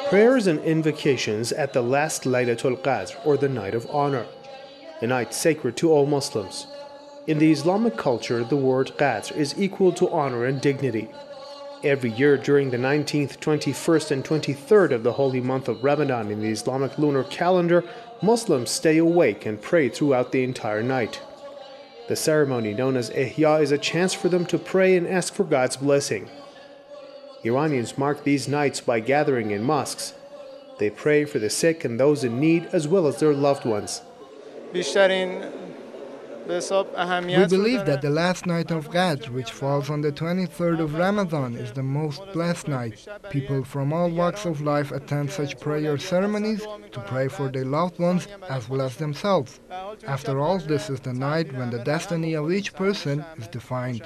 Prayers and invocations at the last Laylatul Qadr, or the Night of Honor, a night sacred to all Muslims. In the Islamic culture, the word Qadr is equal to honor and dignity. Every year during the 19th, 21st, and 23rd of the holy month of Ramadan in the Islamic lunar calendar, Muslims stay awake and pray throughout the entire night. The ceremony known as Ihya is a chance for them to pray and ask for God's blessing. Iranians mark these nights by gathering in mosques. They pray for the sick and those in need as well as their loved ones. We believe that the last night of Qadr, which falls on the 23rd of Ramadan, is the most blessed night. People from all walks of life attend such prayer ceremonies to pray for their loved ones as well as themselves. After all, this is the night when the destiny of each person is defined.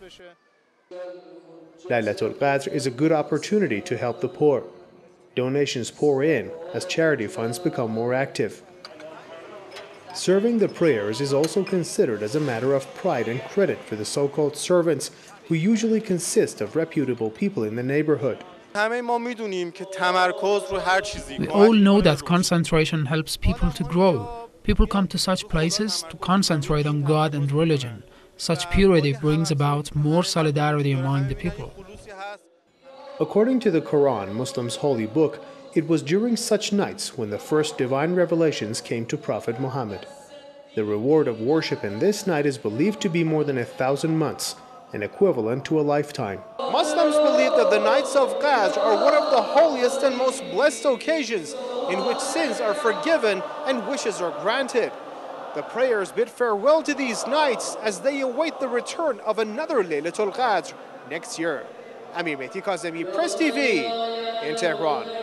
Laylatul Qadr is a good opportunity to help the poor. Donations pour in as charity funds become more active. Serving the prayers is also considered as a matter of pride and credit for the so-called servants, who usually consist of reputable people in the neighborhood. We all know that concentration helps people to grow. People come to such places to concentrate on God and religion. Such purity brings about more solidarity among the people. According to the Quran, Muslims' holy book, it was during such nights when the first divine revelations came to Prophet Muhammad. The reward of worship in this night is believed to be more than 1,000 months, an equivalent to a lifetime. Muslims believe that the nights of Qadr are one of the holiest and most blessed occasions in which sins are forgiven and wishes are granted. The prayers bid farewell to these nights as they await the return of another Laylatul Qadr next year. Amir Mehdi Kazemi, Press TV in Tehran.